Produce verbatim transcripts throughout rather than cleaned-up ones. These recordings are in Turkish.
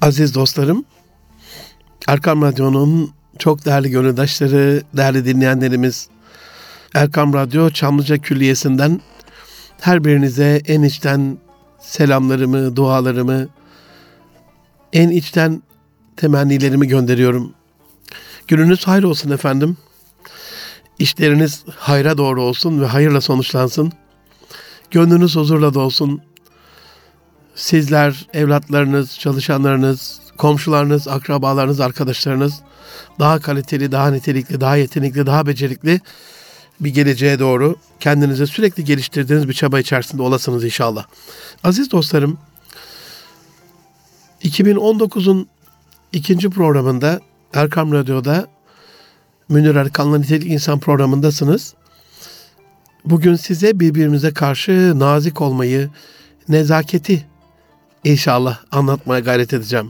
Aziz dostlarım, Erkam Radyo'nun çok değerli gönüldaşları, değerli dinleyenlerimiz, Erkam Radyo Çamlıca Külliyesi'nden her birinize en içten selamlarımı, dualarımı, en içten temennilerimi gönderiyorum. Gününüz hayır olsun efendim. İşleriniz hayra doğru olsun ve hayırla sonuçlansın. Gönlünüz huzurla dolsun. Sizler, evlatlarınız, çalışanlarınız, komşularınız, akrabalarınız, arkadaşlarınız daha kaliteli, daha nitelikli, daha yetenekli, daha becerikli bir geleceğe doğru kendinizi sürekli geliştirdiğiniz bir çaba içerisinde olasınız inşallah. Aziz dostlarım, iki bin on dokuzun ikinci programında Erkam Radyo'da Münir Erkan'la Nitelik İnsan programındasınız. Bugün size birbirimize karşı nazik olmayı, nezaketi İnşallah anlatmaya gayret edeceğim.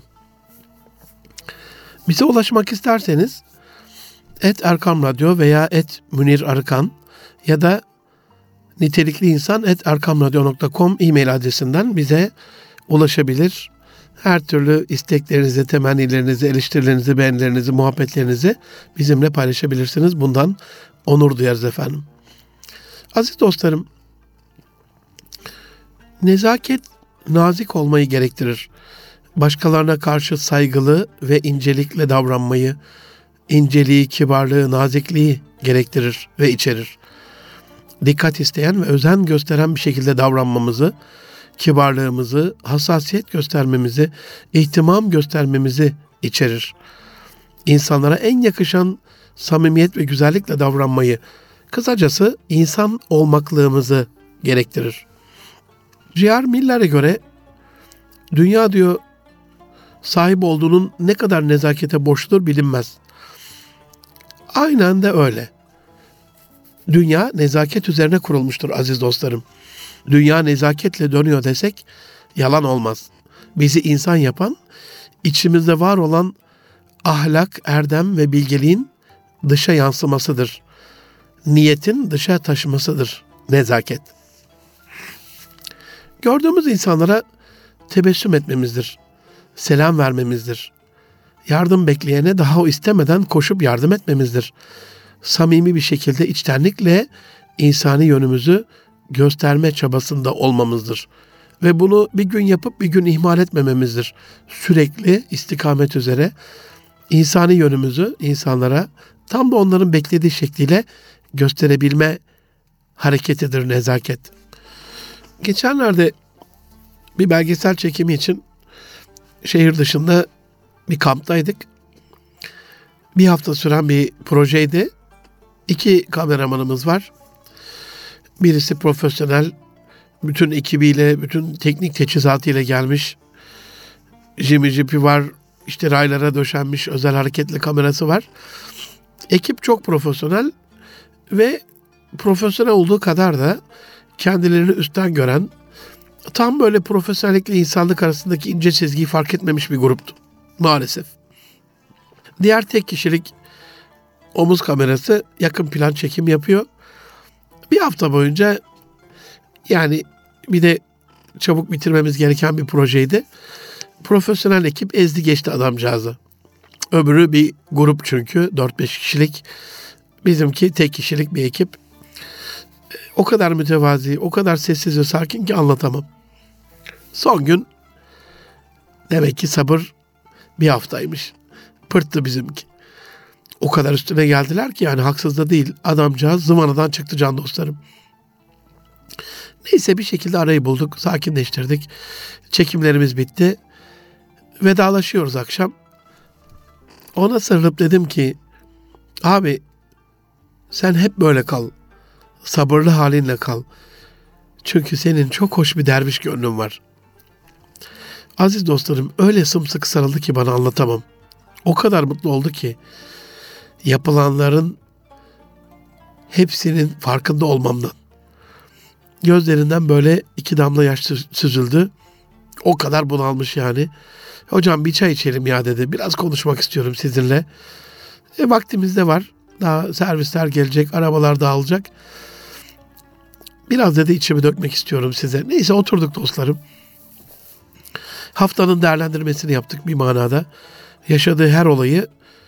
Bize ulaşmak isterseniz et Erkam Radyo veya et Münir Arıkan ya da nitelikli insan et erkamradyo nokta com e-mail adresinden bize ulaşabilir. Her türlü isteklerinizi, temennilerinizi, eleştirilerinizi, beğenilerinizi, muhabbetlerinizi bizimle paylaşabilirsiniz. Bundan onur duyarız efendim. Aziz dostlarım, nezaket nazik olmayı gerektirir. Başkalarına karşı saygılı ve incelikle davranmayı, inceliği, kibarlığı, nazikliği gerektirir ve içerir. Dikkat isteyen ve özen gösteren bir şekilde davranmamızı, kibarlığımızı, hassasiyet göstermemizi, ihtimam göstermemizi içerir. İnsanlara en yakışan samimiyet ve güzellikle davranmayı, kısacası insan olmaklığımızı gerektirir. Ciğer Miller'e göre dünya diyor sahip olduğunun ne kadar nezakete borçludur bilinmez. Aynen de öyle. Dünya nezaket üzerine kurulmuştur aziz dostlarım. Dünya nezaketle dönüyor desek yalan olmaz. Bizi insan yapan, içimizde var olan ahlak, erdem ve bilgeliğin dışa yansımasıdır. Niyetin dışa taşımasıdır nezaket. Gördüğümüz insanlara tebessüm etmemizdir, selam vermemizdir. Yardım bekleyene daha o istemeden koşup yardım etmemizdir. Samimi bir şekilde içtenlikle insani yönümüzü gösterme çabasında olmamızdır. Ve bunu bir gün yapıp bir gün ihmal etmememizdir. Sürekli istikamet üzere insani yönümüzü insanlara tam da onların beklediği şekliyle gösterebilme hareketidir nezaket. Geçenlerde bir belgesel çekimi için şehir dışında bir kamptaydık. Bir hafta süren bir projeydi. İki kameramanımız var. Birisi profesyonel, bütün ekibiyle, bütün teknik teçhizatıyla gelmiş. Jimmy jipi var, işte raylara döşenmiş özel hareketli kamerası var. Ekip çok profesyonel ve profesyonel olduğu kadar da kendilerini üstten gören, tam böyle profesyonellikle insanlık arasındaki ince çizgiyi fark etmemiş bir gruptu maalesef. Diğer tek kişilik omuz kamerası yakın plan çekim yapıyor. Bir hafta boyunca, yani bir de çabuk bitirmemiz gereken bir projeydi. Profesyonel ekip ezdi geçti adamcağızı. Öbürü bir grup çünkü dört beş kişilik. Bizimki tek kişilik bir ekip. O kadar mütevazi, o kadar sessiz ve sakin ki anlatamam. Son gün demek ki sabır bir haftaymış. Pırttı bizimki. O kadar üstüne geldiler ki yani haksız da değil. Adamcağız zıvanadan çıktı can dostlarım. Neyse bir şekilde arayı bulduk, sakinleştirdik. Çekimlerimiz bitti. Vedalaşıyoruz akşam. Ona sarılıp dedim ki, abi sen hep böyle kal. Sabırlı halinle kal. Çünkü senin çok hoş bir derviş gönlün var. Aziz dostlarım öyle sımsıkı sarıldı ki bana anlatamam. O kadar mutlu oldu ki yapılanların hepsinin farkında olmamdan. Gözlerinden böyle iki damla yaş süzüldü. O kadar bunalmış yani. Hocam bir çay içelim ya dedi. Biraz konuşmak istiyorum sizinle. E, vaktimiz de var. Daha servisler gelecek, arabalar dağılacak. Biraz dedi içimi dökmek istiyorum size. Neyse oturduk dostlarım. Haftanın değerlendirmesini yaptık bir manada. Yaşadığı her olayı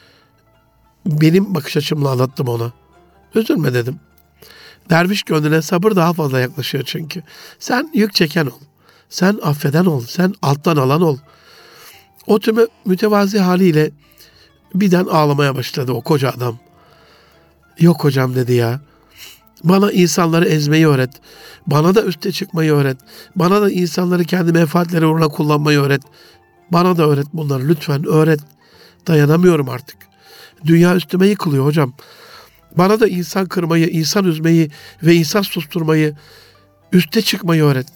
benim bakış açımla anlattım ona. Üzülme dedim. Derviş gönlüne sabır daha fazla yaklaşıyor çünkü. Sen yük çeken ol. Sen affeden ol. Sen alttan alan ol. O tümü mütevazi haliyle birden ağlamaya başladı o koca adam. Yok hocam dedi ya. Bana insanları ezmeyi öğret. Bana da üste çıkmayı öğret. Bana da insanları kendi menfaatleri uğruna kullanmayı öğret. Bana da öğret bunları lütfen öğret. Dayanamıyorum artık. Dünya üstüme yıkılıyor hocam. Bana da insan kırmayı, insan üzmeyi ve insan susturmayı, üste çıkmayı öğret.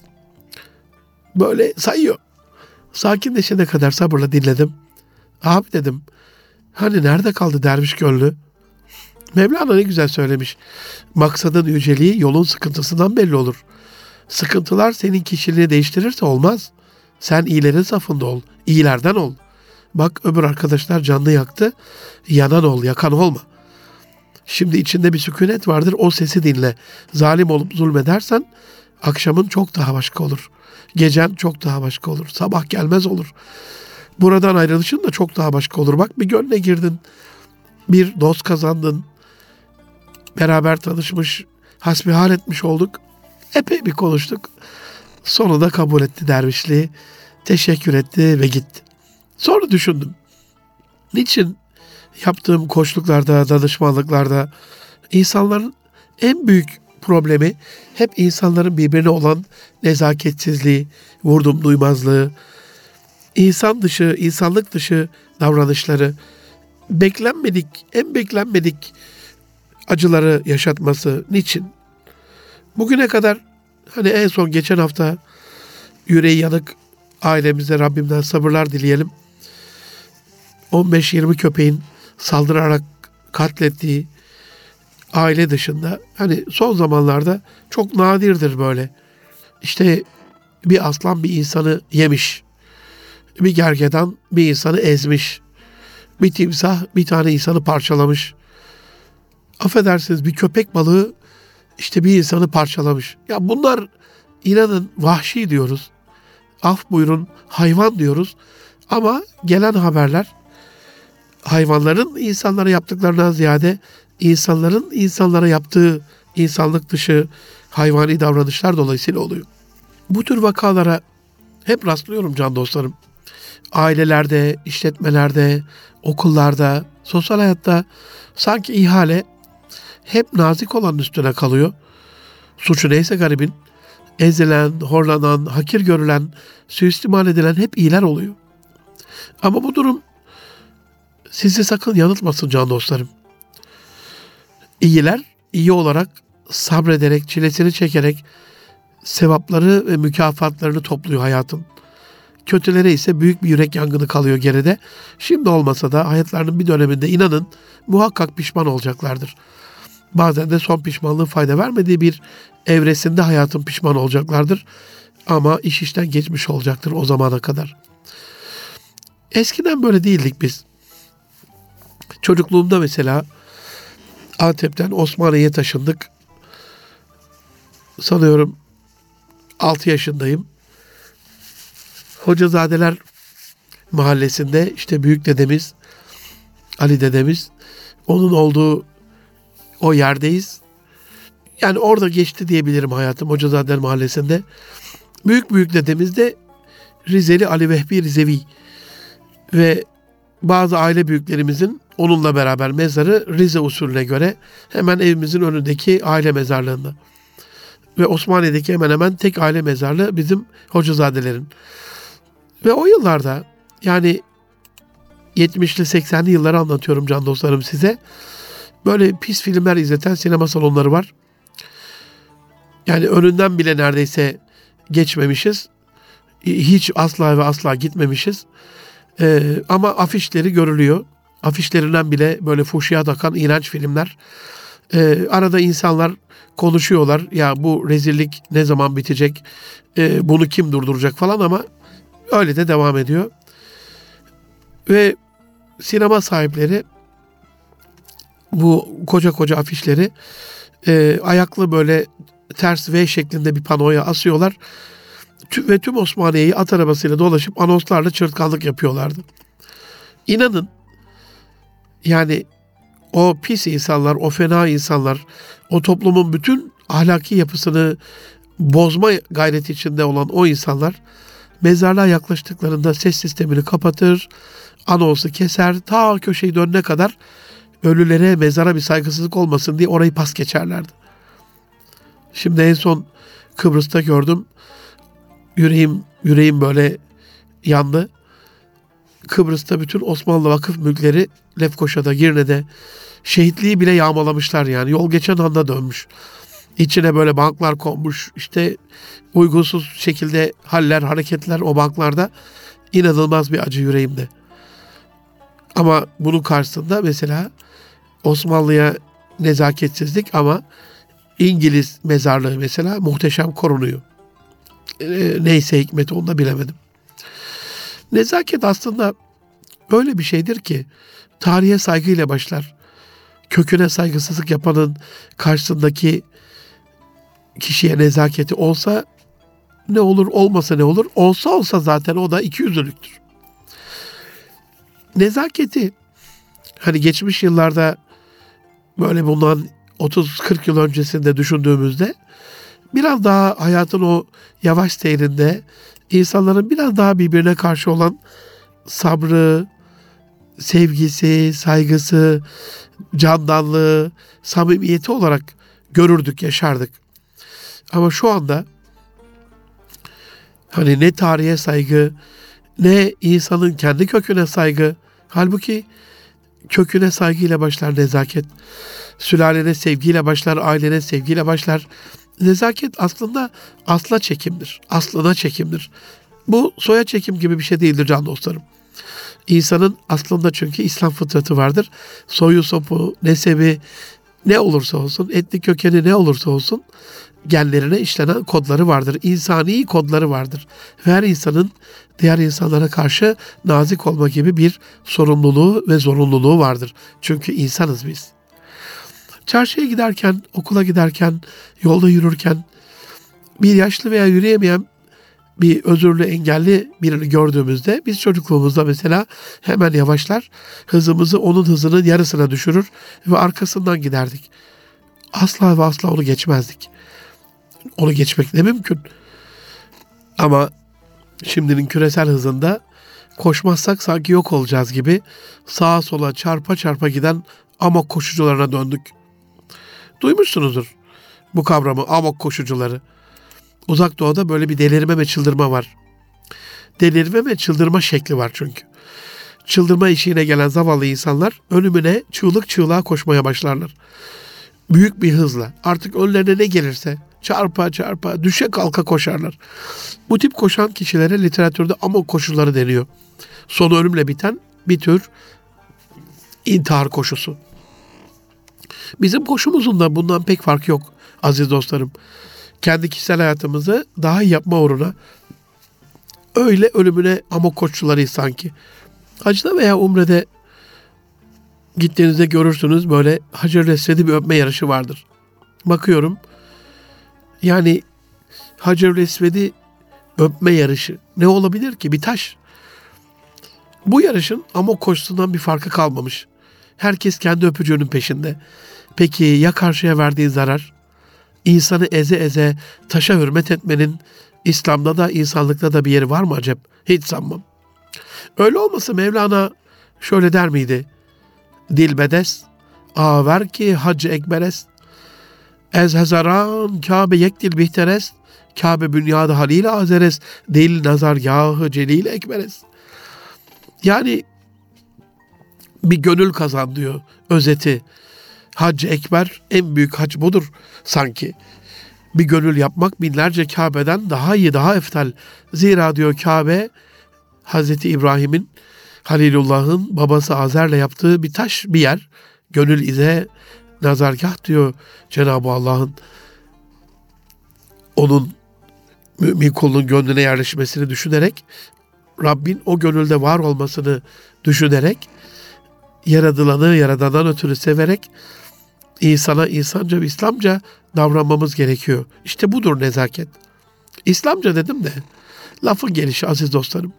Böyle sayıyor. Sakinleşene kadar sabırla dinledim. Abi dedim, hani nerede kaldı derviş gönlü? Mevlana ne güzel söylemiş. Maksadın yüceliği yolun sıkıntısından belli olur. Sıkıntılar senin kişiliğini değiştirirse olmaz. Sen iyilerin safında ol, iyilerden ol. Bak öbür arkadaşlar canını yaktı, yanan ol, yakan olma. Şimdi içinde bir sükunet vardır, o sesi dinle. Zalim olup zulmedersen akşamın çok daha başka olur. Gecen çok daha başka olur. Sabah gelmez olur. Buradan ayrılışın da çok daha başka olur. Bak bir gönle girdin, bir dost kazandın, beraber tanışmış, hasbihal etmiş olduk. Epey bir konuştuk. Sonunda kabul etti dervişliği. Teşekkür etti ve gitti. Sonra düşündüm. Niçin yaptığım koçluklarda, danışmanlıklarda insanların en büyük problemi hep insanların birbirine olan nezaketsizliği, vurdum duymazlığı, insan dışı, insanlık dışı davranışları, beklenmedik, en beklenmedik acıları yaşatması. Niçin? Bugüne kadar hani en son geçen hafta yüreği yanık ailemize Rabbimden sabırlar dileyelim. on beş yirmi köpeğin saldırarak katlettiği aile dışında hani son zamanlarda çok nadirdir böyle. İşte bir aslan bir insanı yemiş. Bir gergedan bir insanı ezmiş. Bir timsah bir tane insanı parçalamış. Affedersiniz bir köpek balığı işte bir insanı parçalamış. Ya bunlar inanın vahşi diyoruz. Af buyurun hayvan diyoruz. Ama gelen haberler hayvanların insanlara yaptıklarından ziyade insanların insanlara yaptığı insanlık dışı hayvani davranışlar dolayısıyla oluyor. Bu tür vakalara hep rastlıyorum can dostlarım. Ailelerde, işletmelerde, okullarda, sosyal hayatta sanki ihale hep nazik olanın üstüne kalıyor. Suçu neyse garibin, ezilen, horlanan, hakir görülen, suistimal edilen hep iyiler oluyor. Ama bu durum sizi sakın yanıltmasın can dostlarım. İyiler, iyi olarak sabrederek, çilesini çekerek sevapları ve mükafatlarını topluyor hayatın. Kötülere ise büyük bir yürek yangını kalıyor geride. Şimdi olmasa da hayatlarının bir döneminde inanın muhakkak pişman olacaklardır. Bazen de son pişmanlığın fayda vermediği bir evresinde hayatın pişman olacaklardır. Ama iş işten geçmiş olacaktır o zamana kadar. Eskiden böyle değildik biz. Çocukluğumda mesela Antep'ten Osmaniye'ye taşındık. Sanıyorum altı yaşındayım. Hocazadeler mahallesinde işte büyük dedemiz, Ali dedemiz, onun olduğu o yerdeyiz. Yani orada geçti diyebilirim hayatım Hocazadeler mahallesinde. Büyük büyük dedemiz de Rizeli Ali Vehbi Rizevi ve bazı aile büyüklerimizin onunla beraber mezarı Rize usulüne göre hemen evimizin önündeki aile mezarlığında. Ve Osmaniye'deki hemen hemen tek aile mezarlığı bizim Hocazadelerin. Ve o yıllarda yani yetmişli seksenli yılları anlatıyorum can dostlarım size. Böyle pis filmler izleten sinema salonları var. Yani önünden bile neredeyse geçmemişiz. Hiç asla ve asla gitmemişiz. Ee, ama afişleri görülüyor. Afişlerinden bile böyle fuhşiyat akan iğrenç filmler. Ee, arada insanlar konuşuyorlar. Ya bu rezillik ne zaman bitecek? Ee, bunu kim durduracak falan ama öyle de devam ediyor. Ve sinema sahipleri bu koca koca afişleri e, ayaklı böyle ters V şeklinde bir panoya asıyorlar. Tü- Ve tüm Osmaniye'yi at arabasıyla dolaşıp anonslarla çırtkanlık yapıyorlardı. İnanın yani o pis insanlar, o fena insanlar, o toplumun bütün ahlaki yapısını bozma gayreti içinde olan o insanlar mezarlığa yaklaştıklarında ses sistemini kapatır, anonsu keser, ta köşeyi dönene kadar ölülere, mezara bir saygısızlık olmasın diye orayı pas geçerlerdi. Şimdi en son Kıbrıs'ta gördüm. Yüreğim, yüreğim böyle yandı. Kıbrıs'ta bütün Osmanlı vakıf mülkleri Lefkoşa'da, Girne'de şehitliği bile yağmalamışlar yani. Yol geçen anda dönmüş. İçine böyle banklar konmuş. İşte uygunsuz şekilde haller, hareketler o banklarda. İnanılmaz bir acı yüreğimde. Ama bunun karşısında mesela Osmanlı'ya nezaketsizlik ama İngiliz mezarlığı mesela muhteşem korunuyor. E, neyse hikmeti onu da bilemedim. Nezaket aslında öyle bir şeydir ki tarihe saygıyla başlar. Köküne saygısızlık yapanın karşısındaki kişiye nezaketi olsa ne olur, olmasa ne olur? Olsa olsa zaten o da ikiyüzlülüktür. Nezaketi hani geçmiş yıllarda böyle bundan otuz kırk yıl öncesinde düşündüğümüzde biraz daha hayatın o yavaş seyrinde insanların biraz daha birbirine karşı olan sabrı, sevgisi, saygısı, candanlığı, samimiyeti olarak görürdük, yaşardık. Ama şu anda hani ne tarihe saygı, ne insanın kendi köküne saygı, halbuki köküne saygıyla başlar nezaket. Sülalene sevgiyle başlar, ailene sevgiyle başlar. Nezaket aslında asla çekimdir. Aslına çekimdir. Bu soya çekim gibi bir şey değildir can dostlarım. İnsanın aslında çünkü İslam fıtratı vardır. Soyu, sopu, nesebi ne olursa olsun, etnik kökeni ne olursa olsun genlerine işlenen kodları vardır. İnsani kodları vardır. Ve her insanın diğer insanlara karşı nazik olma gibi bir sorumluluğu ve zorunluluğu vardır. Çünkü insanız biz. Çarşıya giderken, okula giderken, yolda yürürken bir yaşlı veya yürüyemeyen bir özürlü, engelli birini gördüğümüzde biz çocukluğumuzda mesela hemen yavaşlar, hızımızı onun hızının yarısına düşürür ve arkasından giderdik. Asla ve asla onu geçmezdik. Onu geçmek ne mümkün. Ama şimdinin küresel hızında koşmazsak sanki yok olacağız gibi sağa sola çarpa çarpa giden amok koşucularına döndük. Duymuşsunuzdur bu kavramı, amok koşucuları. Uzak Doğu'da böyle bir delirme ve çıldırma var. Delirme ve çıldırma şekli var çünkü. Çıldırma eşiğine gelen zavallı insanlar ölümüne çığlık çığlığa koşmaya başlarlar. Büyük bir hızla artık önlerine ne gelirse çarpa çarpa düşe kalka koşarlar. Bu tip koşan kişilere literatürde amok koşuları deniyor. Sonu ölümle biten bir tür intihar koşusu. Bizim koşumuzun da bundan pek farkı yok aziz dostlarım. Kendi kişisel hayatımızı daha iyi yapma uğruna öyle ölümüne amok koşucularıyız sanki. Hacda veya umrede gittiğinizde görürsünüz böyle Hacer-ül Esved'i bir öpme yarışı vardır. Bakıyorum yani Hacer-ül Esved'i öpme yarışı ne olabilir ki? Bir taş. Bu yarışın amok koşusundan bir farkı kalmamış. Herkes kendi öpücüğünün peşinde. Peki ya karşıya verdiği zarar? İnsanı eze eze taşa hürmet etmenin İslam'da da insanlıkta da bir yeri var mı acep? Hiç sanmam. Öyle olmasa Mevlana şöyle der miydi? Dilbedes, aver ki hac ekberes, ez hezaran Kabe yekdil bihteres, Kabe bünyada halil azeres, dil nazargahı celil ekberes. Yani bir gönül kazan diyor özeti. Hac-ı Ekber en büyük hac budur sanki. Bir gönül yapmak binlerce Kabe'den daha iyi, daha eftal. Zira diyor Kabe, Hazreti İbrahim'in, Halilullah'ın babası Azer'le yaptığı bir taş, bir yer. Gönül ize nazargah diyor Cenab-ı Allah'ın. Onun mümin kulunun gönlüne yerleşmesini düşünerek, Rabbin o gönülde var olmasını düşünerek, yaradılanı yaradandan ötürü severek insana insanca ve İslamca davranmamız gerekiyor. İşte budur nezaket. İslamca dedim de lafın gelişi aziz dostlarım.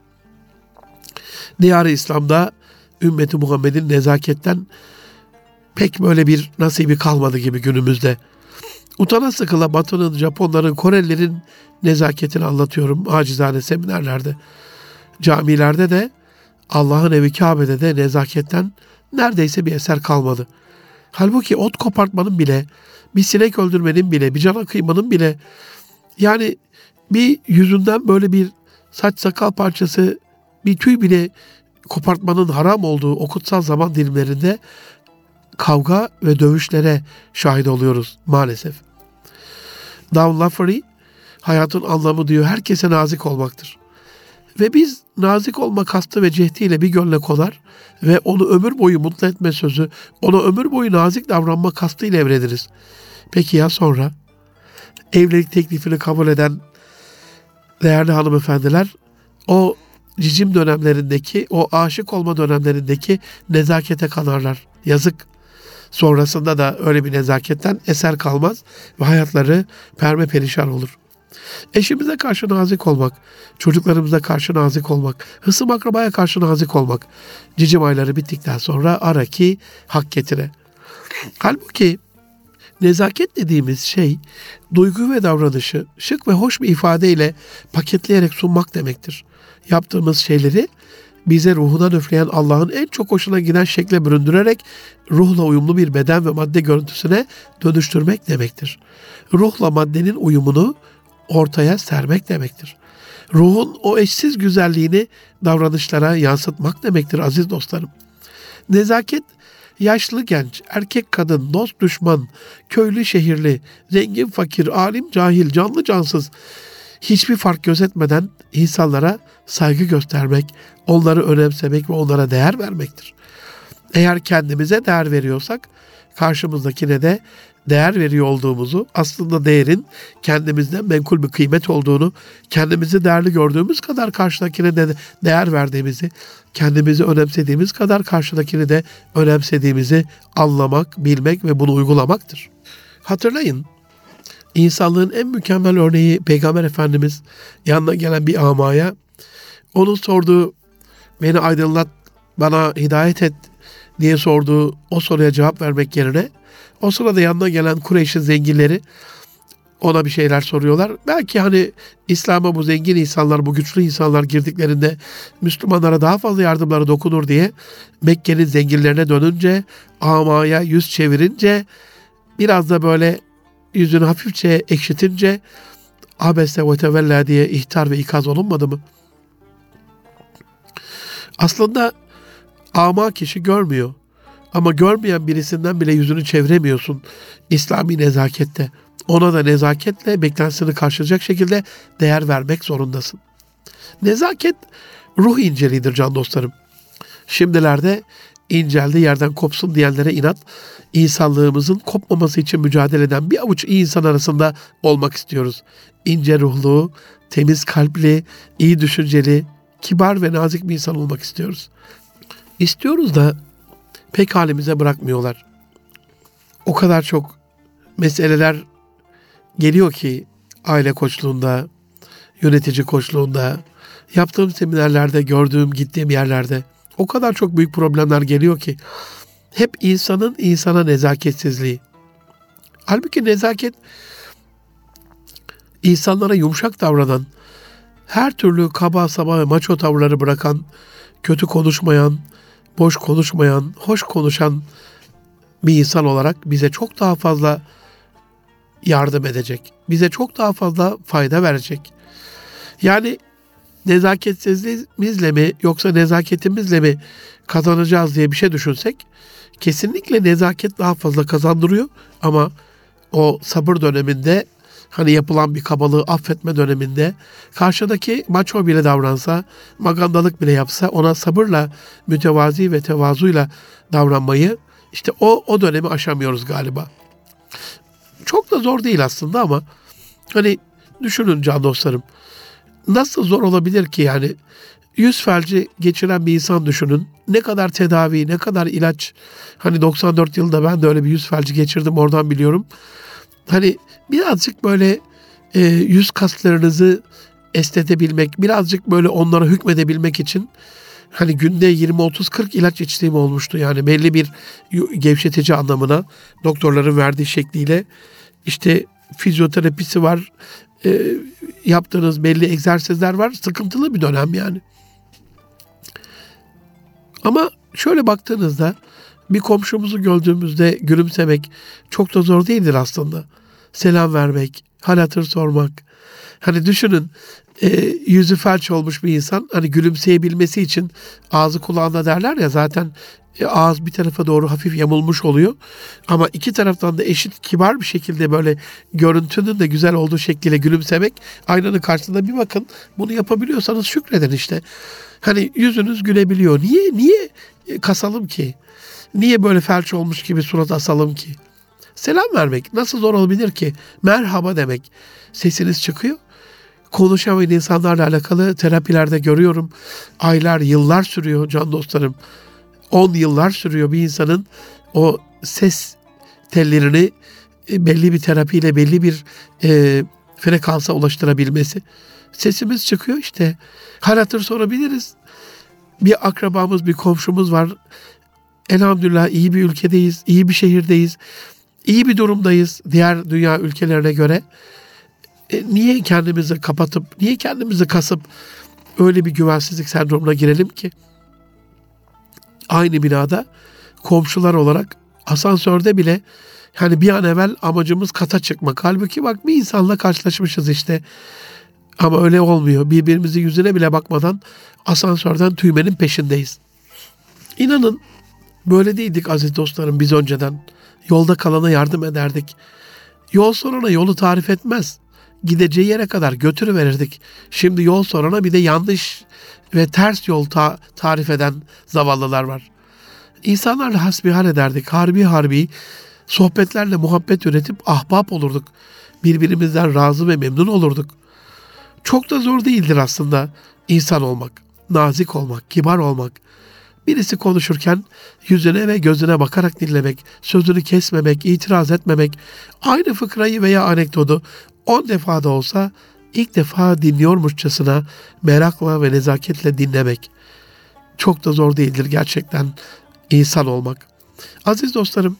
Diyar-ı İslam'da ümmeti Muhammed'in nezaketten pek böyle bir nasibi kalmadı gibi günümüzde. Utana sıkıla Batı'nın, Japonların, Korelilerin nezaketini anlatıyorum acizane seminerlerde. Camilerde de Allah'ın evi Kabe'de de nezaketten neredeyse bir eser kalmadı. Halbuki ot kopartmanın bile, bir sinek öldürmenin bile, bir cana kıymanın bile, yani bir yüzünden böyle bir saç sakal parçası, bir tüy bile kopartmanın haram olduğu o kutsal zaman dilimlerinde kavga ve dövüşlere şahit oluyoruz maalesef. Don Lafferty, hayatın anlamı diyor, herkese nazik olmaktır. Ve biz nazik olma kastı ve cehdiyle bir gönle konar ve onu ömür boyu mutlu etme sözü, ona ömür boyu nazik davranma kastıyla evleniriz. Peki ya sonra? Evlilik teklifini kabul eden değerli hanımefendiler, o cicim dönemlerindeki, o aşık olma dönemlerindeki nezakete kanarlar. Yazık. Sonrasında da öyle bir nezaketten eser kalmaz ve hayatları perme perişan olur. Eşimize karşı nazik olmak, çocuklarımıza karşı nazik olmak, hısım akrabaya karşı nazik olmak, cicim ayları bittikten sonra ara ki hak getire. Halbuki nezaket dediğimiz şey, duygu ve davranışı şık ve hoş bir ifadeyle paketleyerek sunmak demektir. Yaptığımız şeyleri bize ruhundan üfleyen Allah'ın en çok hoşuna giden şekle büründürerek ruhla uyumlu bir beden ve madde görüntüsüne dönüştürmek demektir. Ruhla maddenin uyumunu ortaya sermek demektir. Ruhun o eşsiz güzelliğini davranışlara yansıtmak demektir aziz dostlarım. Nezaket, yaşlı genç, erkek kadın, dost düşman, köylü şehirli, zengin fakir, alim cahil, canlı cansız, hiçbir fark gözetmeden insanlara saygı göstermek, onları önemsemek ve onlara değer vermektir. Eğer kendimize değer veriyorsak, karşımızdakine de değer veriyor olduğumuzu, aslında değerin kendimizden menkul bir kıymet olduğunu, kendimizi değerli gördüğümüz kadar karşıdakine de değer verdiğimizi, kendimizi önemsediğimiz kadar karşıdakini de önemsediğimizi anlamak, bilmek ve bunu uygulamaktır. Hatırlayın, İnsanlığın en mükemmel örneği Peygamber Efendimiz yanına gelen bir amaya, onun sorduğu, beni aydınlat, bana hidayet et diye sorduğu o soruya cevap vermek yerine, o sırada yanına gelen Kureyş'in zenginleri ona bir şeyler soruyorlar. Belki hani İslam'a bu zengin insanlar, bu güçlü insanlar girdiklerinde Müslümanlara daha fazla yardımları dokunur diye Mekke'nin zenginlerine dönünce, amaya yüz çevirince, biraz da böyle yüzünü hafifçe ekşitince abese ve tevella diye ihtar ve ikaz olunmadı mı? Aslında ama kişi görmüyor. Ama görmeyen birisinden bile yüzünü çeviremiyorsun İslami nezakette. Ona da nezaketle beklentisini karşılayacak şekilde değer vermek zorundasın. Nezaket ruh inceliğidir can dostlarım. Şimdilerde inceldi yerden kopsun diyenlere inat, insanlığımızın kopmaması için mücadele eden bir avuç iyi insan arasında olmak istiyoruz. İnce ruhlu, temiz kalpli, iyi düşünceli, kibar ve nazik bir insan olmak istiyoruz. İstiyoruz da pek halimize bırakmıyorlar. O kadar çok meseleler geliyor ki aile koçluğunda, yönetici koçluğunda, yaptığım seminerlerde, gördüğüm, gittiğim yerlerde o kadar çok büyük problemler geliyor ki hep insanın insana nezaketsizliği. Halbuki nezaket, insanlara yumuşak davranan, her türlü kaba saba ve maço tavırları bırakan, kötü konuşmayan, boş konuşmayan, hoş konuşan bir insan olarak bize çok daha fazla yardım edecek. Bize çok daha fazla fayda verecek. Yani nezaketsizliğimizle mi yoksa nezaketimizle mi kazanacağız diye bir şey düşünsek, kesinlikle nezaket daha fazla kazandırıyor ama o sabır döneminde, hani yapılan bir kabalığı affetme döneminde karşıdaki maço bile davransa, magandalık bile yapsa ona sabırla, mütevazi ve tevazuyla davranmayı, işte o, o dönemi aşamıyoruz galiba. Çok da zor değil aslında ama hani düşünün can dostlarım, nasıl zor olabilir ki yani? Yüz felci geçiren bir insan düşünün. Ne kadar tedavi, ne kadar ilaç. Hani doksan dört yılında ben de öyle bir yüz felci geçirdim, oradan biliyorum. Hani birazcık böyle e, yüz kaslarınızı esnetebilmek, birazcık böyle onlara hükmedebilmek için hani günde yirmi otuz kırk ilaç içtiğim olmuştu. Yani belli bir gevşetici anlamına doktorların verdiği şekliyle işte fizyoterapisi var, e, yaptığınız belli egzersizler var. Sıkıntılı bir dönem yani. Ama şöyle baktığınızda bir komşumuzu gördüğümüzde gülümsemek çok da zor değildir aslında. Selam vermek, hal hatır sormak. Hani düşünün, e, yüzü felç olmuş bir insan hani gülümseyebilmesi için ağzı kulağında derler ya, zaten e, ağız bir tarafa doğru hafif yamulmuş oluyor. Ama iki taraftan da eşit kibar bir şekilde böyle görüntünün de güzel olduğu şekliyle gülümsemek, aynanın karşısında bir bakın, bunu yapabiliyorsanız şükredin işte. Hani yüzünüz gülebiliyor. Niye niye kasalım ki? Niye böyle felç olmuş gibi surat asalım ki? Selam vermek nasıl zor olabilir ki? Merhaba demek. Sesiniz çıkıyor. Konuşamayan insanlarla alakalı terapilerde görüyorum. Aylar, yıllar sürüyor can dostlarım. On yıllar sürüyor bir insanın o ses tellerini belli bir terapiyle belli bir e, frekansa ulaştırabilmesi. Sesimiz çıkıyor işte. Hal hatır sorabiliriz. Bir akrabamız, bir komşumuz var. Elhamdülillah iyi bir ülkedeyiz, iyi bir şehirdeyiz, iyi bir durumdayız diğer dünya ülkelerine göre. E, niye kendimizi kapatıp, niye kendimizi kasıp öyle bir güvensizlik sendromuna girelim ki? Aynı binada komşular olarak asansörde bile hani bir an evvel amacımız kata çıkmak. Halbuki bak bir insanla karşılaşmışız işte. Ama öyle olmuyor. Birbirimizin yüzüne bile bakmadan asansörden tüymenin peşindeyiz. İnanın böyle değildik aziz dostlarım biz önceden. Yolda kalana yardım ederdik. Yol sorana yolu tarif etmez. Gideceği yere kadar götürüverirdik. Şimdi yol sorana bir de yanlış ve ters yol ta- tarif eden zavallılar var. İnsanlarla hasbihal ederdik. Harbi harbi sohbetlerle muhabbet üretip ahbap olurduk. Birbirimizden razı ve memnun olurduk. Çok da zor değildir aslında insan olmak, nazik olmak, kibar olmak. Birisi konuşurken yüzüne ve gözüne bakarak dinlemek, sözünü kesmemek, itiraz etmemek, aynı fıkrayı veya anekdotu on defa da olsa ilk defa dinliyormuşçasına merakla ve nezaketle dinlemek. Çok da zor değildir gerçekten insan olmak. Aziz dostlarım,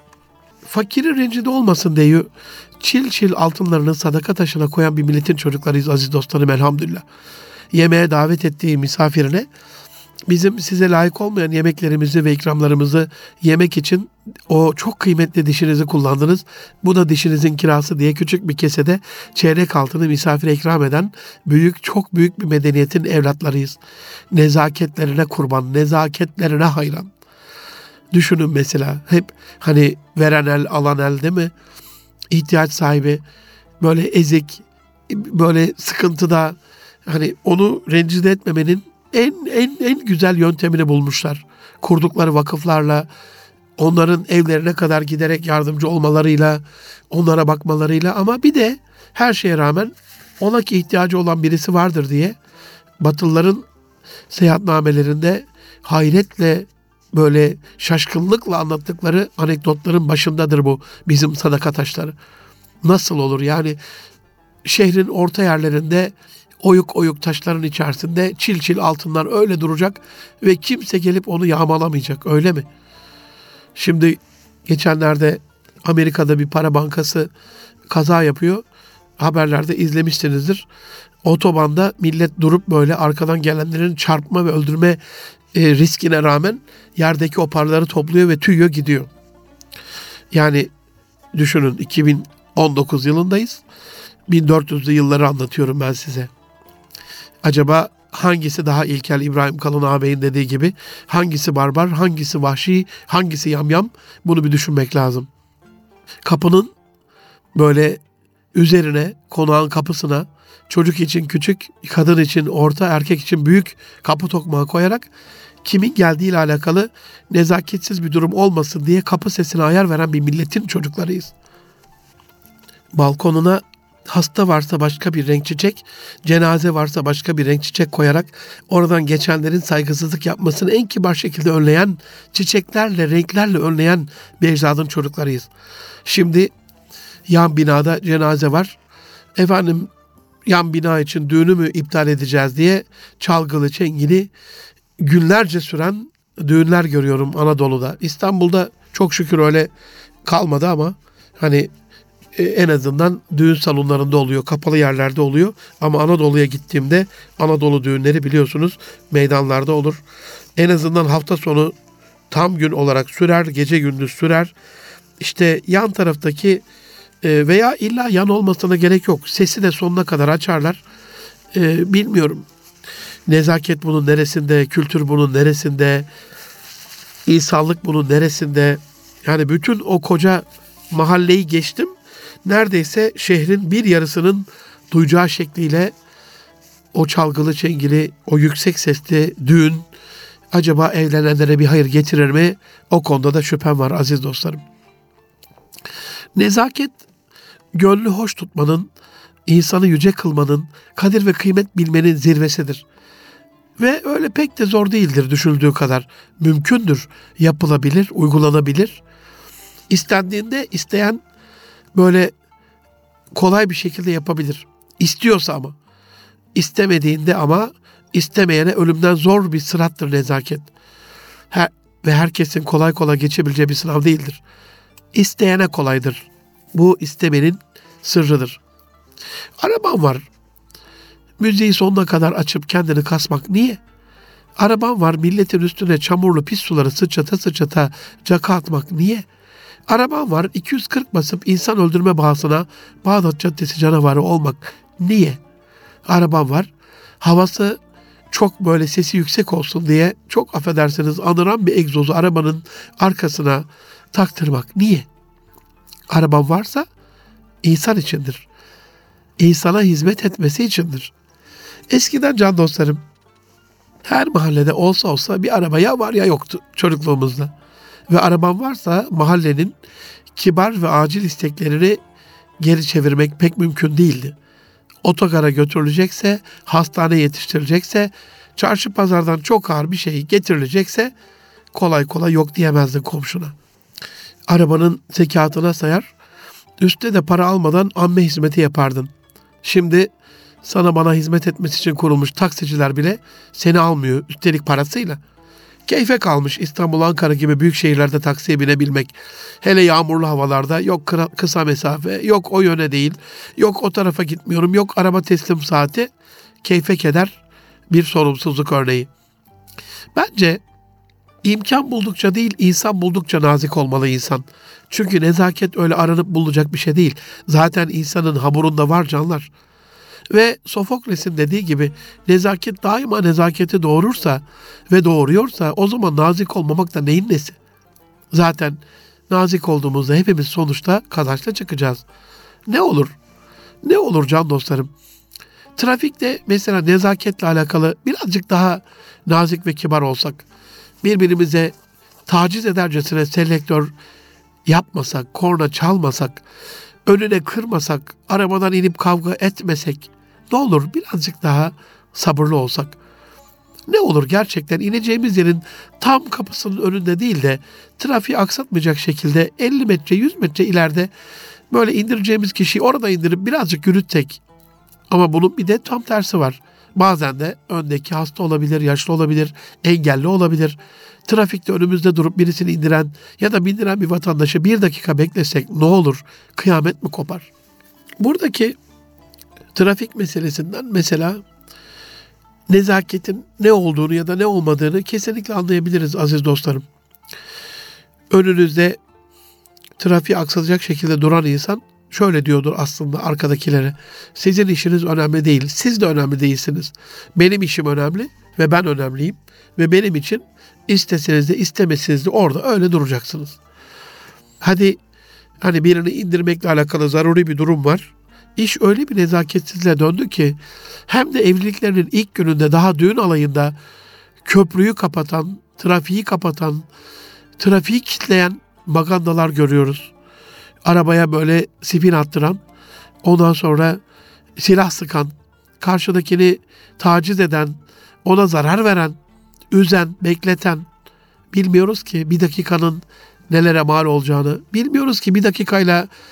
fakirin rencide olmasın diye çil çil altınlarını sadaka taşına koyan bir milletin çocuklarıyız aziz dostlarım elhamdülillah. Yemeğe davet ettiği misafirine bizim size layık olmayan yemeklerimizi ve ikramlarımızı yemek için o çok kıymetli dişinizi kullandınız. Bu da dişinizin kirası diye küçük bir kesede çeyrek altını misafire ikram eden büyük, çok büyük bir medeniyetin evlatlarıyız. Nezaketlerine kurban, nezaketlerine hayran. Düşünün mesela hep hani veren el alan el değil mi? İhtiyaç sahibi böyle ezik, böyle sıkıntıda hani onu rencide etmemenin en en en güzel yöntemini bulmuşlar. Kurdukları vakıflarla, onların evlerine kadar giderek yardımcı olmalarıyla, onlara bakmalarıyla, ama bir de her şeye rağmen ona ki ihtiyacı olan birisi vardır diye Batılıların seyahatnamelerinde hayretle böyle şaşkınlıkla anlattıkları anekdotların başındadır bu bizim sadaka taşları. Nasıl olur yani şehrin orta yerlerinde oyuk oyuk taşların içerisinde çil çil altınlar öyle duracak ve kimse gelip onu yağmalamayacak, öyle mi? Şimdi geçenlerde Amerika'da bir para bankası kaza yapıyor. Haberlerde izlemişsinizdir. Otobanda millet durup böyle arkadan gelenlerin çarpma ve öldürme e, riskine rağmen yerdeki o paraları topluyor ve tüyüyor gidiyor. Yani düşünün iki bin on dokuz yılındayız. bin dört yüzlü yılları anlatıyorum ben size. Acaba hangisi daha ilkel, İbrahim Kalın ağabeyin dediği gibi, hangisi barbar, hangisi vahşi, hangisi yamyam, bunu bir düşünmek lazım. Kapının böyle üzerine, konağın kapısına çocuk için küçük, kadın için orta, erkek için büyük kapı tokmağı koyarak kimin geldiğiyle alakalı nezaketsiz bir durum olmasın diye kapı sesine ayar veren bir milletin çocuklarıyız. Balkonuna hasta varsa başka bir renk çiçek, cenaze varsa başka bir renk çiçek koyarak oradan geçenlerin saygısızlık yapmasını en kibar şekilde önleyen, çiçeklerle, renklerle önleyen bir ecdadın çocuklarıyız. Şimdi yan binada cenaze var. efendim yan bina için düğünü mü iptal edeceğiz diye çalgılı çengili günlerce süren düğünler görüyorum Anadolu'da. İstanbul'da çok şükür öyle kalmadı ama hani e, en azından düğün salonlarında oluyor, kapalı yerlerde oluyor. Ama Anadolu'ya gittiğimde Anadolu düğünleri biliyorsunuz meydanlarda olur. En azından hafta sonu tam gün olarak sürer, gece gündüz sürer. İşte yan taraftaki e, veya illa yan olmasına gerek yok. Sesi de sonuna kadar açarlar. E, bilmiyorum. Nezaket bunun neresinde, kültür bunun neresinde, insanlık bunun neresinde? Yani bütün o koca mahalleyi geçtim. Neredeyse şehrin bir yarısının duyacağı şekliyle o çalgılı çengili, o yüksek sesli düğün acaba evlenenlere bir hayır getirir mi? O konuda da şüphem var aziz dostlarım. Nezaket, gönlü hoş tutmanın, insanı yüce kılmanın, kadir ve kıymet bilmenin zirvesidir. Ve öyle pek de zor değildir düşünüldüğü kadar. Mümkündür, yapılabilir, uygulanabilir. İstendiğinde isteyen böyle kolay bir şekilde yapabilir. İstiyorsa ama. İstemediğinde ama istemeyene ölümden zor bir sırattır nezaket. Her, ve herkesin kolay kolay geçebileceği bir sınav değildir. İsteyene kolaydır. Bu istemenin sırrıdır. Araban var. Müziği sonuna kadar açıp kendini kasmak niye? Araban var, milletin üstüne çamurlu pis suları sıçrata sıçrata caka atmak niye? Araban var, iki yüz kırk basıp insan öldürme bahasına Bağdat Caddesi canavarı olmak niye? Araban var, havası çok böyle sesi yüksek olsun diye çok affedersiniz anıran bir egzozu arabanın arkasına taktırmak niye? Araban varsa insan içindir. İnsana hizmet etmesi içindir. Eskiden can dostlarım her mahallede olsa olsa bir araba ya var ya yoktu çocukluğumuzda. Ve araban varsa mahallenin kibar ve acil isteklerini geri çevirmek pek mümkün değildi. Otogara götürülecekse, hastane yetiştirilecekse, çarşı pazardan çok ağır bir şey getirilecekse kolay kolay yok diyemezdin komşuna. Arabanın zekatına sayar, üstte de para almadan amme hizmeti yapardın. Şimdi sana bana hizmet etmesi için kurulmuş taksiciler bile seni almıyor üstelik parasıyla. Keyfe kalmış İstanbul, Ankara gibi büyük şehirlerde taksiye binebilmek. Hele yağmurlu havalarda yok kısa mesafe, yok o yöne değil, yok o tarafa gitmiyorum, yok araba teslim saati. Keyfe keder bir sorumsuzluk örneği. Bence imkan buldukça değil, insan buldukça nazik olmalı insan. Çünkü nezaket öyle aranıp bulunacak bir şey değil. Zaten insanın hamurunda var canlar. Ve Sofokles'in dediği gibi nezaket daima nezaketi doğurursa ve doğuruyorsa o zaman nazik olmamak da neyin nesi? Zaten nazik olduğumuzda hepimiz sonuçta kazançla çıkacağız. Ne olur? Ne olur can dostlarım? Trafikte mesela nezaketle alakalı birazcık daha nazik ve kibar olsak, birbirimize taciz edercesine selektör yapmasak, korna çalmasak, önüne kırmasak, arabadan inip kavga etmesek, ne olur birazcık daha sabırlı olsak. Ne olur gerçekten ineceğimiz yerin tam kapısının önünde değil de trafiği aksatmayacak şekilde elli metre yüz metre ileride böyle indireceğimiz kişiyi orada indirip birazcık yürütsek. Ama bunun bir de tam tersi var. Bazen de öndeki hasta olabilir, yaşlı olabilir, engelli olabilir. Trafikte önümüzde durup birisini indiren ya da bindiren bir vatandaşı bir dakika beklesek ne olur? Kıyamet mi kopar? Buradaki trafik meselesinden mesela nezaketin ne olduğunu ya da ne olmadığını kesinlikle anlayabiliriz aziz dostlarım. Önünüzde trafiği aksatacak şekilde duran insan şöyle diyordur aslında arkadakilere: sizin işiniz önemli değil, siz de önemli değilsiniz. Benim işim önemli ve ben önemliyim ve benim için isteseniz de istemeseniz de orada öyle duracaksınız. Hadi hani birini indirmekle alakalı zaruri bir durum var. İş öyle bir nezaketsizliğe döndü ki hem de evliliklerinin ilk gününde daha düğün alayında köprüyü kapatan, trafiği kapatan, trafiği kilitleyen magandalar görüyoruz. Arabaya böyle spin attıran, ondan sonra silah sıkan, karşıdakini taciz eden, ona zarar veren, üzen, bekleten, bilmiyoruz ki bir dakikanın nelere mal olacağını, bilmiyoruz ki bir dakikayla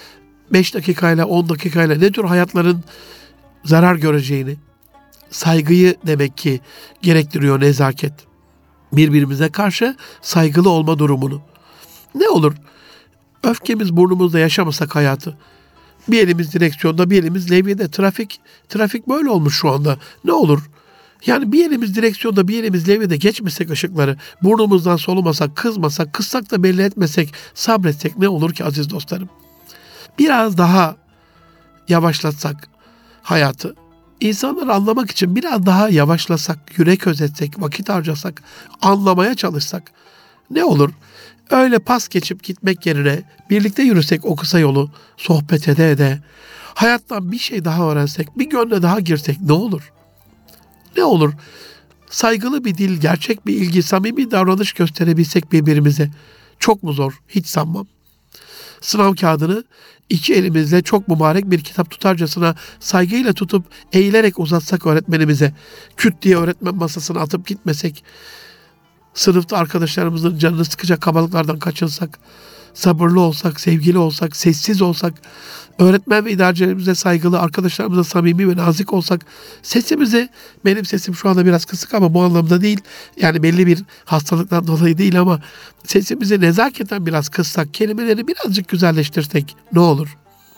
beş dakikayla on dakikayla ne tür hayatların zarar göreceğini, saygıyı demek ki gerektiriyor nezaket. Birbirimize karşı saygılı olma durumunu. Ne olur? Öfkemiz burnumuzda yaşamasak hayatı. Bir elimiz direksiyonda, bir elimiz levyede. Trafik, trafik böyle olmuş şu anda. Ne olur? Yani bir elimiz direksiyonda, bir elimiz levyede geçmesek ışıkları, burnumuzdan solumasak, kızmasak, kızsak da belli etmesek, sabretsek ne olur ki aziz dostlarım? Biraz daha yavaşlatsak hayatı, İnsanları anlamak için biraz daha yavaşlasak, yürek özetsek, vakit harcasak, anlamaya çalışsak ne olur? Öyle pas geçip gitmek yerine birlikte yürüsek o kısa yolu, sohbet ede ede, hayattan bir şey daha öğrensek, bir gönle daha girsek ne olur? Ne olur? Saygılı bir dil, gerçek bir ilgi, samimi davranış gösterebilsek birbirimize. Çok mu zor? Hiç sanmam. Sınav kağıdını iki elimizle çok mübarek bir kitap tutarcasına saygıyla tutup eğilerek uzatsak öğretmenimize, küt diye öğretmen masasına atıp gitmesek, sınıfta arkadaşlarımızın canını sıkacak kabalıklardan kaçınsak, sabırlı olsak, sevgili olsak, sessiz olsak, öğretmen ve idarecilerimize saygılı, arkadaşlarımıza samimi ve nazik olsak, sesimizi, benim sesim şu anda biraz kısık ama bu anlamda değil, yani belli bir hastalıktan dolayı değil ama sesimizi nezaketen biraz kıssak, kelimeleri birazcık güzelleştirsek ne olur?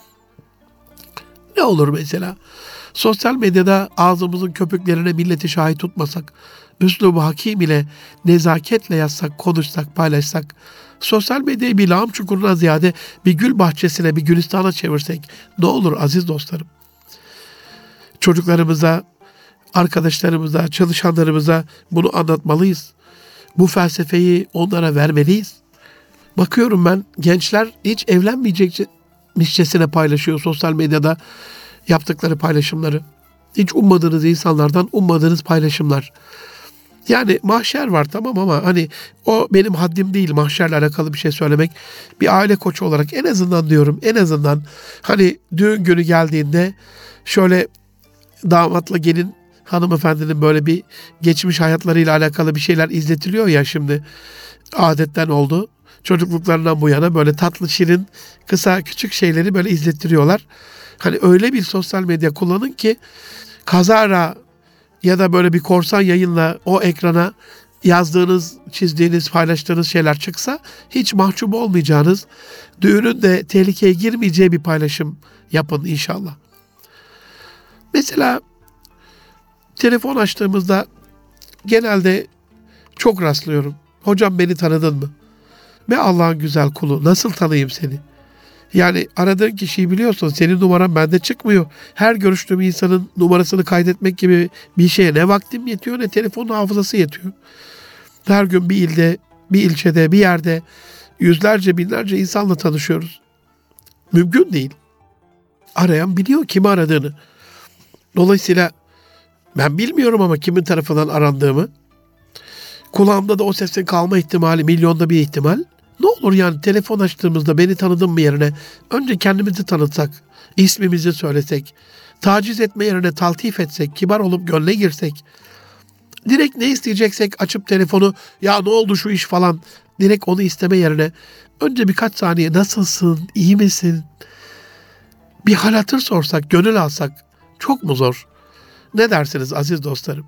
Ne olur mesela? Sosyal medyada ağzımızın köpüklerine milleti şahit tutmasak, üslubu hakim ile nezaketle yazsak, konuşsak, paylaşsak, sosyal medyayı bir lağım çukuruna ziyade bir gül bahçesine, bir gülistana çevirsek ne olur aziz dostlarım? Çocuklarımıza, arkadaşlarımıza, çalışanlarımıza bunu anlatmalıyız. Bu felsefeyi onlara vermeliyiz. Bakıyorum ben, gençler hiç evlenmeyecekmişçesine paylaşıyor sosyal medyada yaptıkları paylaşımları. Hiç ummadığınız insanlardan ummadığınız paylaşımlar. Yani mahşer var tamam ama hani o benim haddim değil mahşerle alakalı bir şey söylemek. Bir aile koçu olarak en azından diyorum, en azından hani düğün günü geldiğinde şöyle damatla gelin hanımefendinin böyle bir geçmiş hayatlarıyla alakalı bir şeyler izletiliyor ya şimdi. Adetten oldu. Çocukluklarından bu yana böyle tatlı, şirin, kısa, küçük şeyleri böyle izlettiriyorlar. Hani öyle bir sosyal medya kullanın ki kazara ya da böyle bir korsan yayınla o ekrana yazdığınız, çizdiğiniz, paylaştığınız şeyler çıksa hiç mahcup olmayacağınız, düğünün de tehlikeye girmeyeceği bir paylaşım yapın inşallah. Mesela telefon açtığımızda genelde çok rastlıyorum. Hocam beni tanıdın mı? Be Allah'ın güzel kulu, nasıl tanıyayım seni? Yani aradığın kişiyi biliyorsun, senin numaran bende çıkmıyor. Her görüştüğüm insanın numarasını kaydetmek gibi bir şeye ne vaktim yetiyor ne telefonun hafızası yetiyor. Her gün bir ilde, bir ilçede, bir yerde yüzlerce, binlerce insanla tanışıyoruz. Mümkün değil. Arayan biliyor kimi aradığını. Dolayısıyla ben bilmiyorum ama kimin tarafından arandığımı. Kulağımda da o sesin kalma ihtimali milyonda bir ihtimal. Ne olur yani telefon açtığımızda beni tanıdın mı yerine önce kendimizi tanıtsak, ismimizi söylesek, taciz etme yerine taltif etsek, kibar olup gönle girsek, direkt ne isteyeceksek açıp telefonu ya ne oldu şu iş falan direkt onu isteme yerine önce birkaç saniye nasılsın, iyi misin? Bir hal hatır sorsak, gönül alsak çok mu zor? Ne dersiniz aziz dostlarım?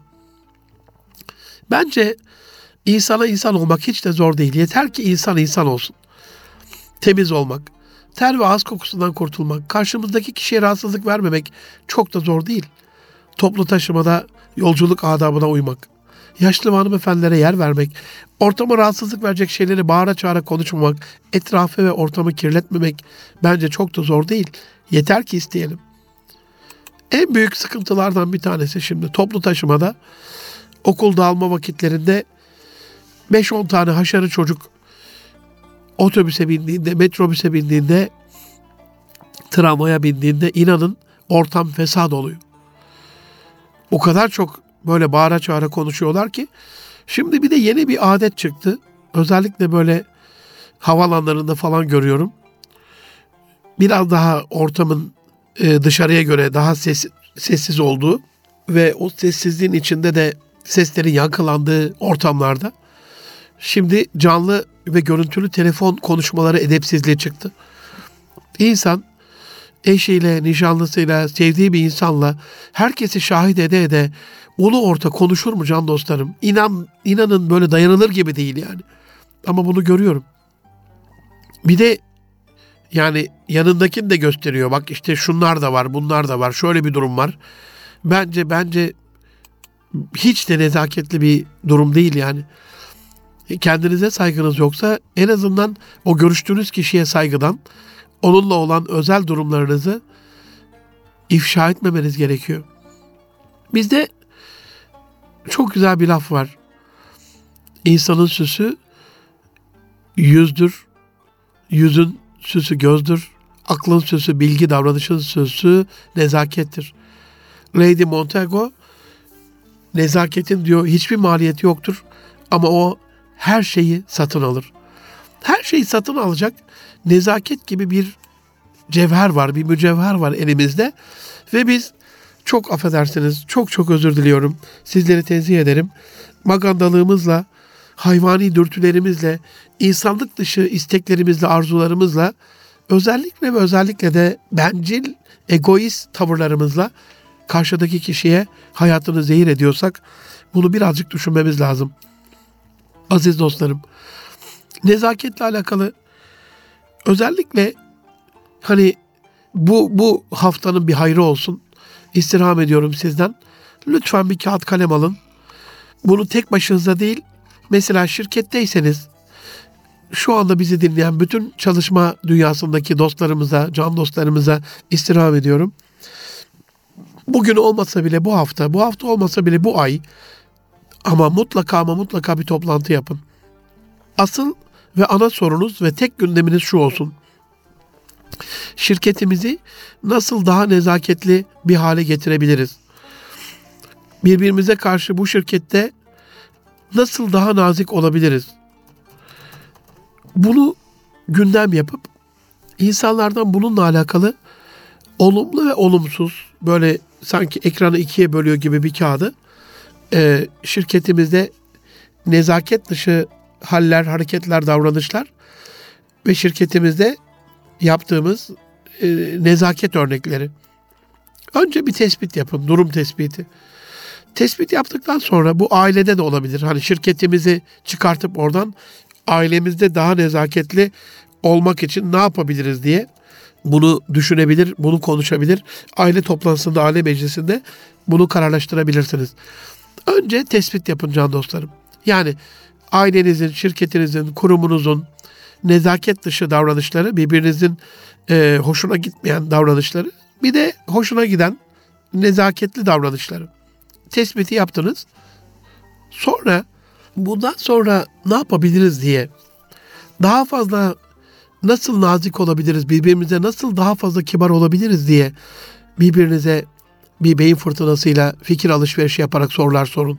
Bence İnsana insan olmak hiç de zor değil. Yeter ki insan insan olsun. Temiz olmak, ter ve ağız kokusundan kurtulmak, karşımızdaki kişiye rahatsızlık vermemek çok da zor değil. Toplu taşımada yolculuk adabına uymak, yaşlı hanımefendilere yer vermek, ortama rahatsızlık verecek şeyleri bağıra çağıra konuşmamak, etrafı ve ortamı kirletmemek bence çok da zor değil. Yeter ki isteyelim. En büyük sıkıntılardan bir tanesi şimdi toplu taşımada, okul dağılma vakitlerinde beş on tane haşarı çocuk otobüse bindiğinde, metrobüse bindiğinde, tramvaya bindiğinde inanın ortam fesat oluyor. O kadar çok böyle bağıra çağıra konuşuyorlar ki şimdi bir de yeni bir adet çıktı. Özellikle böyle havalanlarında falan görüyorum. Biraz daha ortamın dışarıya göre daha ses, sessiz olduğu ve o sessizliğin içinde de seslerin yankılandığı ortamlarda şimdi canlı ve görüntülü telefon konuşmaları edepsizliğe çıktı. İnsan eşiyle, nişanlısıyla, sevdiği bir insanla herkesi şahit ede ede ulu orta konuşur mu can dostlarım? İnan, inanın böyle dayanılır gibi değil yani. Ama bunu görüyorum. Bir de yani yanındakini de gösteriyor. Bak işte şunlar da var, bunlar da var, şöyle bir durum var. Bence bence hiç de nezaketli bir durum değil yani. Kendinize saygınız yoksa en azından o görüştüğünüz kişiye saygıdan onunla olan özel durumlarınızı ifşa etmemeniz gerekiyor. Bizde çok güzel bir laf var. İnsanın süsü yüzdür, yüzün süsü gözdür, aklın süsü bilgi, davranışın süsü nezakettir. Lady Montego, nezaketin diyor hiçbir maliyeti yoktur ama o her şeyi satın alır. Her şeyi satın alacak nezaket gibi bir cevher var, bir mücevher var elimizde ve biz çok affedersiniz, çok çok özür diliyorum, sizleri tenzih ederim. Magandalığımızla, hayvani dürtülerimizle, insanlık dışı isteklerimizle, arzularımızla, özellikle ve özellikle de bencil, egoist tavırlarımızla karşıdaki kişiye hayatını zehir ediyorsak bunu birazcık düşünmemiz lazım. Aziz dostlarım, nezaketle alakalı özellikle hani bu bu haftanın bir hayrı olsun. İstirham ediyorum sizden. Lütfen bir kağıt kalem alın. Bunu tek başınıza değil, mesela şirketteyseniz şu anda bizi dinleyen bütün çalışma dünyasındaki dostlarımıza, can dostlarımıza istirham ediyorum. Bugün olmasa bile bu hafta, bu hafta olmasa bile bu ay ama mutlaka ama mutlaka bir toplantı yapın. Asıl ve ana sorunuz ve tek gündeminiz şu olsun. Şirketimizi nasıl daha nezaketli bir hale getirebiliriz? Birbirimize karşı bu şirkette nasıl daha nazik olabiliriz? Bunu gündem yapıp insanlardan bununla alakalı olumlu ve olumsuz böyle sanki ekranı ikiye bölüyor gibi bir kağıdı e, şirketimizde nezaket dışı haller, hareketler, davranışlar ve şirketimizde yaptığımız e, nezaket örnekleri. Önce bir tespit yapın, durum tespiti. Tespit yaptıktan sonra bu ailede de olabilir. Hani şirketimizi çıkartıp oradan ailemizde daha nezaketli olmak için ne yapabiliriz diye bunu düşünebilir, bunu konuşabilir. Aile toplantısında, aile meclisinde bunu kararlaştırabilirsiniz. Önce tespit yapın can dostlarım. Yani ailenizin, şirketinizin, kurumunuzun nezaket dışı davranışları, birbirinizin e, hoşuna gitmeyen davranışları, bir de hoşuna giden nezaketli davranışları. Tespiti yaptınız. Sonra bundan sonra ne yapabiliriz diye daha fazla nasıl nazik olabiliriz, birbirimize nasıl daha fazla kibar olabiliriz diye birbirinize bir beyin fırtınasıyla fikir alışverişi yaparak sorular sorun.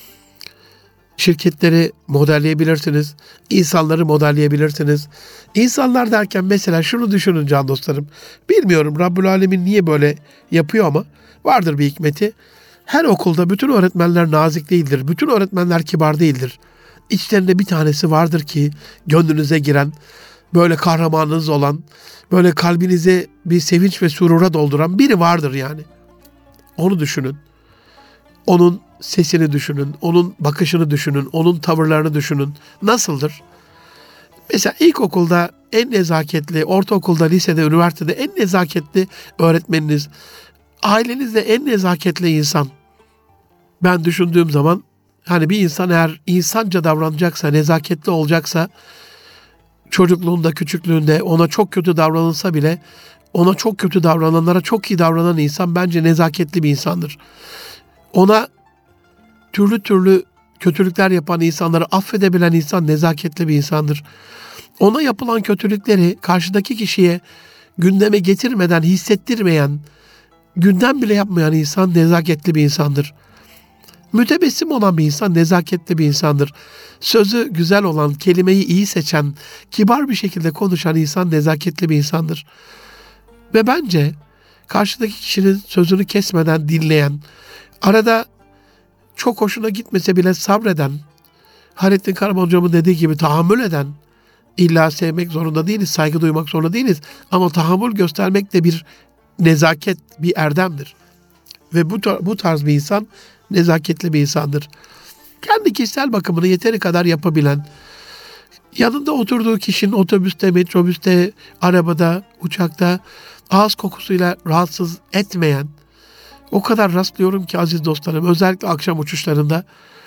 Şirketleri modelleyebilirsiniz, insanları modelleyebilirsiniz. İnsanlar derken mesela şunu düşünün can dostlarım. Bilmiyorum Rabbül Alemin niye böyle yapıyor ama vardır bir hikmeti. Her okulda bütün öğretmenler nazik değildir, bütün öğretmenler kibar değildir. İçlerinde bir tanesi vardır ki gönlünüze giren, böyle kahramanınız olan, böyle kalbinize bir sevinç ve surura dolduran biri vardır yani. Onu düşünün. Onun sesini düşünün, onun bakışını düşünün, onun tavırlarını düşünün. Nasıldır? Mesela ilkokulda en nezaketli, ortaokulda, lisede, üniversitede en nezaketli öğretmeniniz, ailenizde en nezaketli insan. Ben düşündüğüm zaman hani bir insan eğer insanca davranacaksa, nezaketli olacaksa, çocukluğunda, küçüklüğünde ona çok kötü davranılsa bile ona çok kötü davrananlara çok iyi davranan insan bence nezaketli bir insandır. Ona türlü türlü kötülükler yapan insanları affedebilen insan nezaketli bir insandır. Ona yapılan kötülükleri karşıdaki kişiye gündeme getirmeden hissettirmeyen, gündem bile yapmayan insan nezaketli bir insandır. Mütebessim olan bir insan nezaketli bir insandır. Sözü güzel olan, kelimeyi iyi seçen, kibar bir şekilde konuşan insan nezaketli bir insandır. Ve bence karşıdaki kişinin sözünü kesmeden dinleyen, arada çok hoşuna gitmese bile sabreden, Hayrettin Karaman hocamın dediği gibi tahammül eden, illa sevmek zorunda değiliz, saygı duymak zorunda değiliz ama tahammül göstermek de bir nezaket bir erdemdir. Ve bu, bu tarz bir insan nezaketli bir insandır. Kendi kişisel bakımını yeteri kadar yapabilen, yanında oturduğu kişinin otobüste, metrobüste, arabada, uçakta ağız kokusuyla rahatsız etmeyen, o kadar rastlıyorum ki aziz dostlarım, özellikle akşam uçuşlarında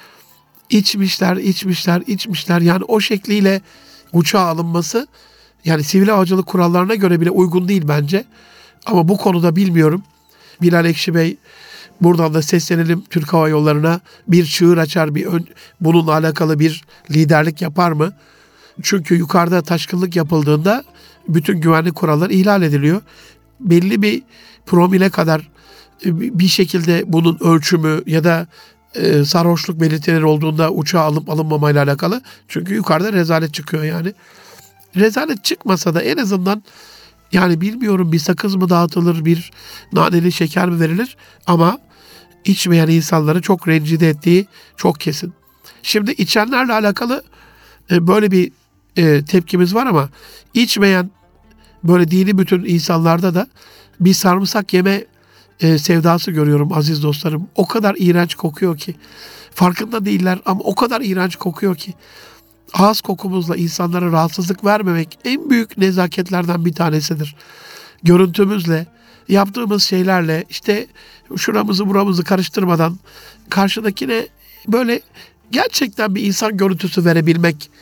içmişler, içmişler, içmişler. Yani o şekliyle uçağa alınması, yani sivil havacılık kurallarına göre bile uygun değil bence. Ama bu konuda bilmiyorum. Bilal Ekşi Bey, buradan da seslenelim, Türk Hava Yolları'na bir çığır açar, bir ön, bununla alakalı bir liderlik yapar mı? Çünkü yukarıda taşkınlık yapıldığında bütün güvenlik kuralları ihlal ediliyor. Belli bir promile kadar bir şekilde bunun ölçümü ya da e, sarhoşluk belirtileri olduğunda uçağa alınıp alınmamayla alakalı. Çünkü yukarıda rezalet çıkıyor yani. Rezalet çıkmasa da en azından, yani bilmiyorum, bir sakız mı dağıtılır, bir naneli şeker mi verilir, ama içmeyen insanları çok rencide ettiği çok kesin. Şimdi içenlerle alakalı e, böyle bir e, tepkimiz var, ama içmeyen böyle dini bütün insanlarda da bir sarımsak yeme e, sevdası görüyorum aziz dostlarım. O kadar iğrenç kokuyor ki. Farkında değiller ama o kadar iğrenç kokuyor ki. Ağız kokumuzla insanlara rahatsızlık vermemek en büyük nezaketlerden bir tanesidir. Görüntümüzle, yaptığımız şeylerle, işte şuramızı buramızı karıştırmadan karşıdakine böyle gerçekten bir insan görüntüsü verebilmek,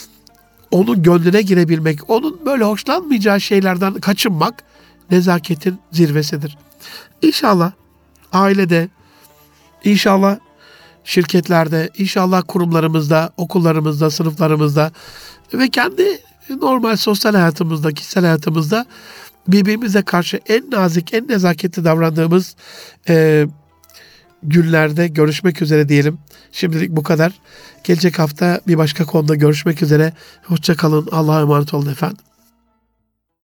onun gönlüne girebilmek, onun böyle hoşlanmayacağı şeylerden kaçınmak nezaketin zirvesidir. İnşallah ailede, inşallah şirketlerde, inşallah kurumlarımızda, okullarımızda, sınıflarımızda ve kendi normal sosyal hayatımızda, kişisel hayatımızda birbirimize karşı en nazik, en nezaketli davrandığımız e, günlerde görüşmek üzere diyelim. Şimdilik bu kadar. Gelecek hafta bir başka konuda görüşmek üzere. Hoşça kalın. Allah'a emanet olun efendim.